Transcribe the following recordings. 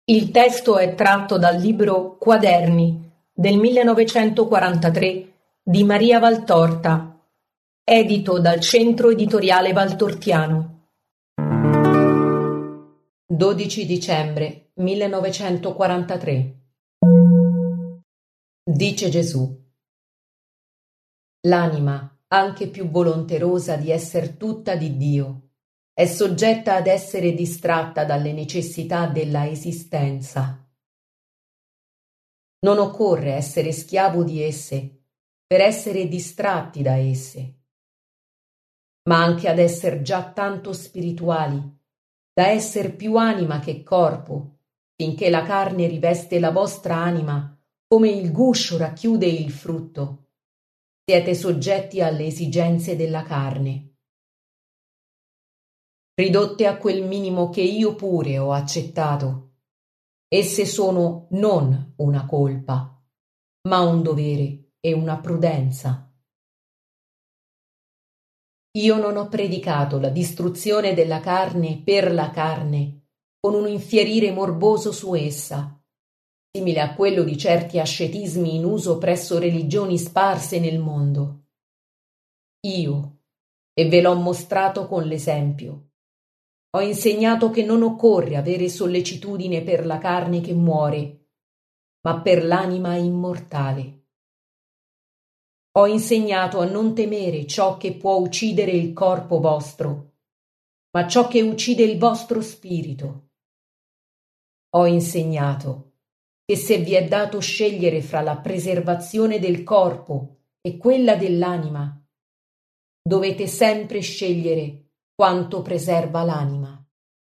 Il testo è tratto dal libro Quaderni del 1943 di Maria Valtorta, edito dal Centro Editoriale Valtortiano. 12 dicembre 1943. Dice Gesù: l'anima, anche più volonterosa di esser tutta di Dio, è soggetta ad essere distratta dalle necessità della esistenza. Non occorre essere schiavo di esse per essere distratti da esse, ma anche ad esser già tanto spirituali da esser più anima che corpo, finché la carne riveste la vostra anima come il guscio racchiude il frutto. Siete soggetti alle esigenze della carne, ridotte a quel minimo che io pure ho accettato. Esse sono non una colpa, ma un dovere e una prudenza. Io non ho predicato la distruzione della carne per la carne, con un infierire morboso su essa, simile a quello di certi ascetismi in uso presso religioni sparse nel mondo. Io, e ve l'ho mostrato con l'esempio, ho insegnato che non occorre avere sollecitudine per la carne che muore, ma per l'anima immortale. Ho insegnato a non temere ciò che può uccidere il corpo vostro, ma ciò che uccide il vostro spirito. Ho insegnato che se vi è dato scegliere fra la preservazione del corpo e quella dell'anima, dovete sempre scegliere quanto preserva l'anima.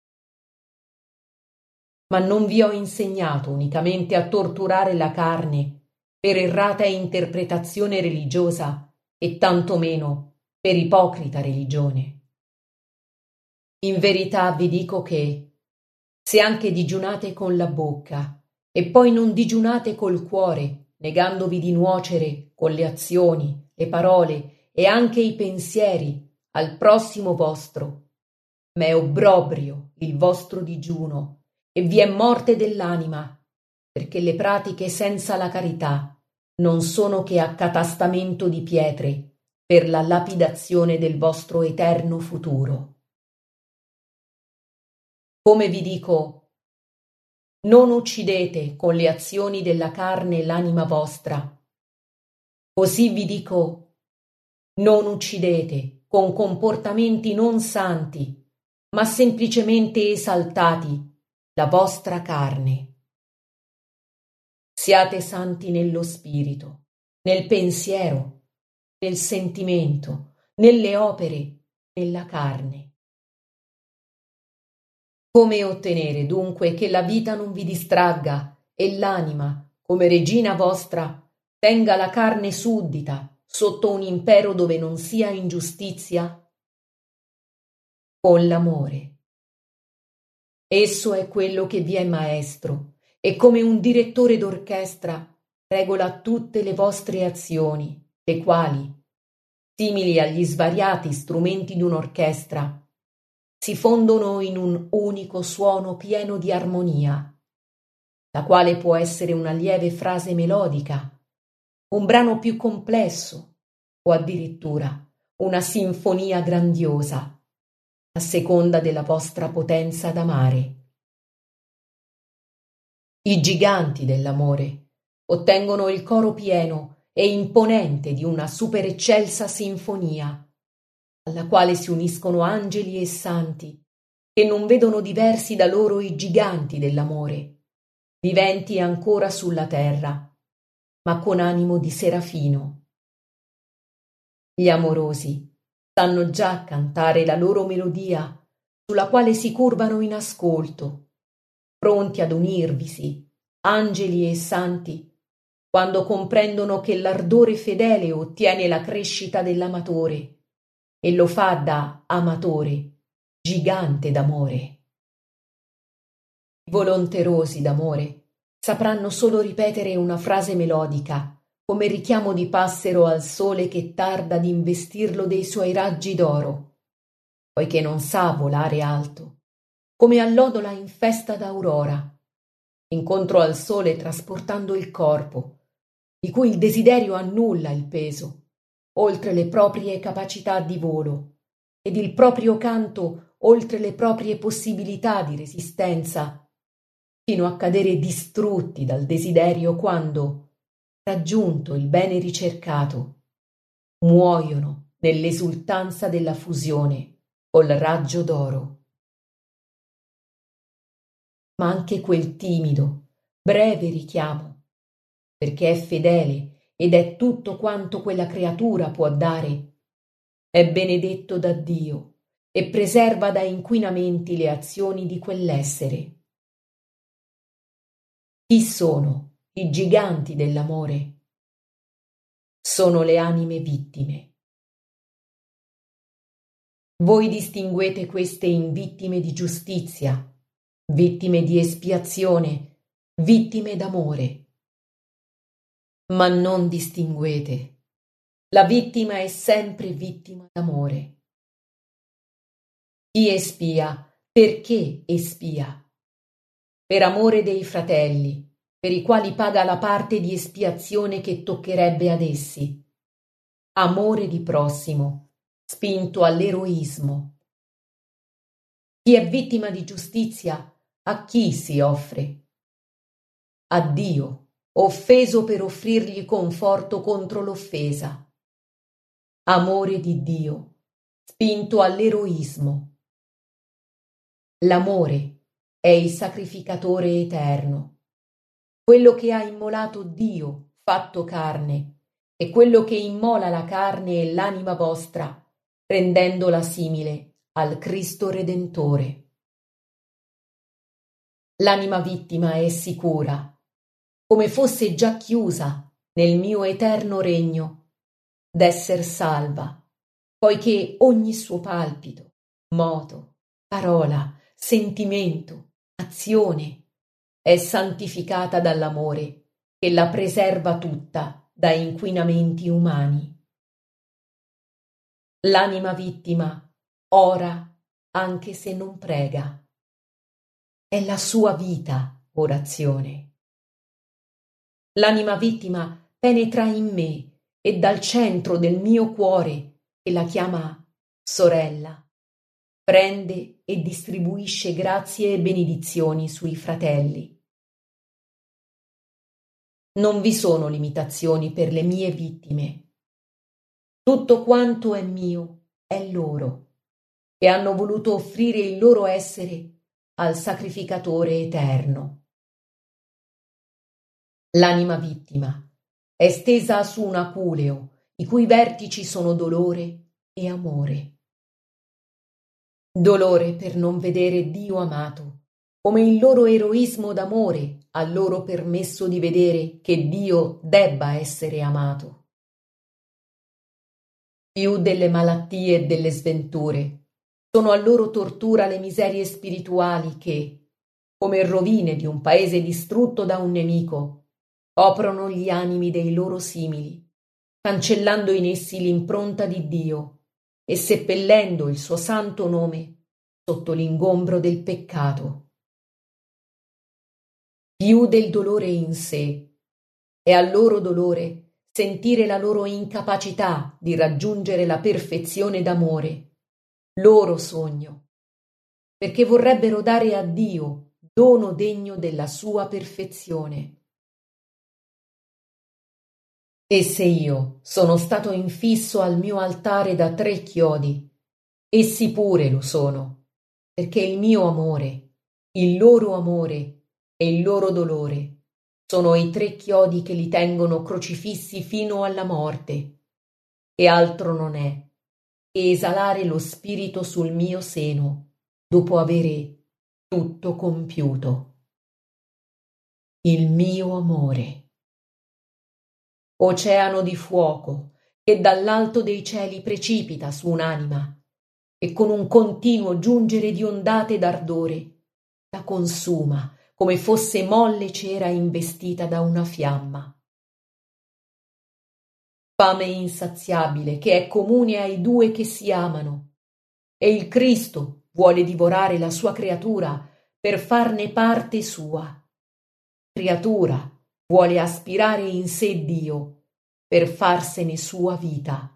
Ma non vi ho insegnato unicamente a torturare la carne per errata interpretazione religiosa e tantomeno per ipocrita religione. In verità vi dico che, se anche digiunate con la bocca e poi non digiunate col cuore, negandovi di nuocere con le azioni, le parole e anche i pensieri al prossimo vostro, ma è obbrobrio il vostro digiuno e vi è morte dell'anima, perché le pratiche senza la carità non sono che accatastamento di pietre per la lapidazione del vostro eterno futuro. Come vi dico, non uccidete con le azioni della carne l'anima vostra. Così vi dico, non uccidete con comportamenti non santi, ma semplicemente esaltati, la vostra carne. Siate santi nello spirito, nel pensiero, nel sentimento, nelle opere, nella carne. Come ottenere dunque che la vita non vi distragga e l'anima, come regina vostra, tenga la carne suddita sotto un impero dove non sia ingiustizia? Con l'amore. Esso è quello che vi è maestro e come un direttore d'orchestra regola tutte le vostre azioni, le quali, simili agli svariati strumenti di un'orchestra, si fondono in un unico suono pieno di armonia, la quale può essere una lieve frase melodica, un brano più complesso o addirittura una sinfonia grandiosa, a seconda della vostra potenza d'amare. I giganti dell'amore ottengono il coro pieno e imponente di una supereccelsa sinfonia, alla quale si uniscono angeli e santi, che non vedono diversi da loro i giganti dell'amore, viventi ancora sulla terra, ma con animo di serafino. Gli amorosi sanno già cantare la loro melodia, sulla quale si curvano in ascolto, pronti ad unirvisi, angeli e santi, quando comprendono che l'ardore fedele ottiene la crescita dell'amatore e lo fa da amatore, gigante d'amore. I volonterosi d'amore sapranno solo ripetere una frase melodica, come richiamo di passero al sole che tarda ad investirlo dei suoi raggi d'oro, poiché non sa volare alto, come allodola in festa d'aurora, incontro al sole trasportando il corpo, di cui il desiderio annulla il peso, oltre le proprie capacità di volo, ed il proprio canto oltre le proprie possibilità di resistenza, fino a cadere distrutti dal desiderio quando, raggiunto il bene ricercato, muoiono nell'esultanza della fusione col raggio d'oro. Ma anche quel timido, breve richiamo, perché è fedele ed è tutto quanto quella creatura può dare, è benedetto da Dio e preserva da inquinamenti le azioni di quell'essere. Chi sono i giganti dell'amore? Sono le anime vittime. Voi distinguete queste in vittime di giustizia, vittime di espiazione, vittime d'amore. Ma non distinguete. La vittima è sempre vittima d'amore. Chi espia, perché espia? Per amore dei fratelli, per i quali paga la parte di espiazione che toccherebbe ad essi. Amore di prossimo, spinto all'eroismo. Chi è vittima di giustizia, a chi si offre? A Dio, offeso per offrirgli conforto contro l'offesa. Amore di Dio, spinto all'eroismo. L'amore è il sacrificatore eterno, quello che ha immolato Dio, fatto carne, e quello che immola la carne e l'anima vostra, rendendola simile al Cristo Redentore. L'anima vittima è sicura, come fosse già chiusa nel mio eterno regno, d'esser salva, poiché ogni suo palpito, moto, parola, sentimento, azione è santificata dall'amore che la preserva tutta da inquinamenti umani. L'anima vittima ora anche se non prega. È la sua vita orazione. L'anima vittima penetra in me e dal centro del mio cuore, che la chiama sorella, prende e distribuisce grazie e benedizioni sui fratelli. Non vi sono limitazioni per le mie vittime. Tutto quanto è mio è loro, che hanno voluto offrire il loro essere al sacrificatore eterno. L'anima vittima è stesa su un aculeo, i cui vertici sono dolore e amore. Dolore per non vedere Dio amato, come il loro eroismo d'amore ha loro permesso di vedere che Dio debba essere amato. Più delle malattie e delle sventure, sono a loro tortura le miserie spirituali che, come rovine di un paese distrutto da un nemico, coprono gli animi dei loro simili, cancellando in essi l'impronta di Dio e seppellendo il suo santo nome sotto l'ingombro del peccato. Più del dolore in sé, è al loro dolore sentire la loro incapacità di raggiungere la perfezione d'amore, loro sogno, perché vorrebbero dare a Dio dono degno della sua perfezione. E se io sono stato infisso al mio altare da 3 chiodi, essi pure lo sono, perché il mio amore, il loro amore e il loro dolore sono i 3 chiodi che li tengono crocifissi fino alla morte, e altro non è che esalare lo spirito sul mio seno dopo avere tutto compiuto. Il mio amore. Oceano di fuoco che dall'alto dei cieli precipita su un'anima e con un continuo giungere di ondate d'ardore la consuma come fosse molle cera investita da una fiamma. Fame insaziabile che è comune ai 2 che si amano, e il Cristo vuole divorare la sua creatura per farne parte sua. creatura vuole aspirare in sé Dio per farsene sua vita.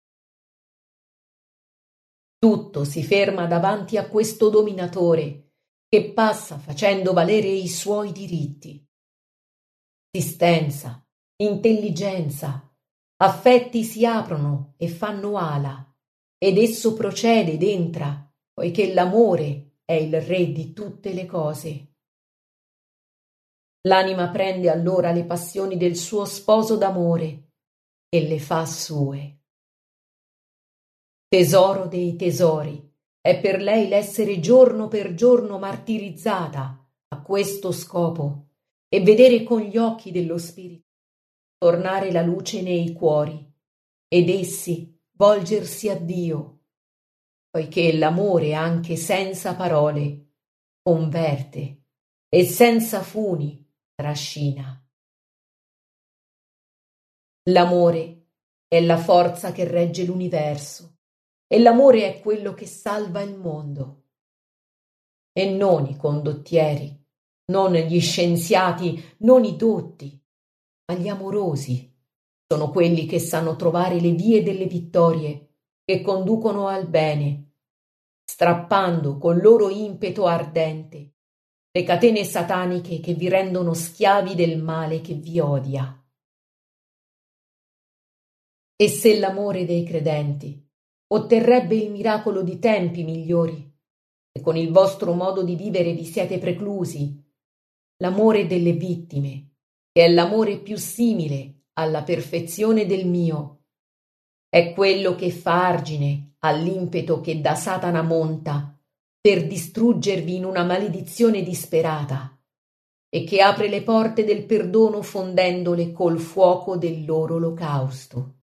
Tutto si ferma davanti a questo dominatore che passa facendo valere i suoi diritti. Esistenza, intelligenza, affetti si aprono e fanno ala, ed esso procede ed entra, poiché l'amore è il re di tutte le cose. L'anima prende allora le passioni del suo sposo d'amore e le fa sue. Tesoro dei tesori, è per lei l'essere giorno per giorno martirizzata a questo scopo e vedere con gli occhi dello spirito tornare la luce nei cuori ed essi volgersi a Dio, poiché l'amore anche senza parole converte e senza funi trascina. L'amore è la forza che regge l'universo e l'amore è quello che salva il mondo. E non i condottieri, non gli scienziati, non i dotti, ma gli amorosi sono quelli che sanno trovare le vie delle vittorie che conducono al bene, strappando col loro impeto ardente le catene sataniche che vi rendono schiavi del male che vi odia. E se l'amore dei credenti otterrebbe il miracolo di tempi migliori, e con il vostro modo di vivere vi siete preclusi, l'amore delle vittime, che è l'amore più simile alla perfezione del mio, è quello che fa argine all'impeto che da Satana monta per distruggervi in una maledizione disperata e che apre le porte del perdono fondendole col fuoco del loro olocausto.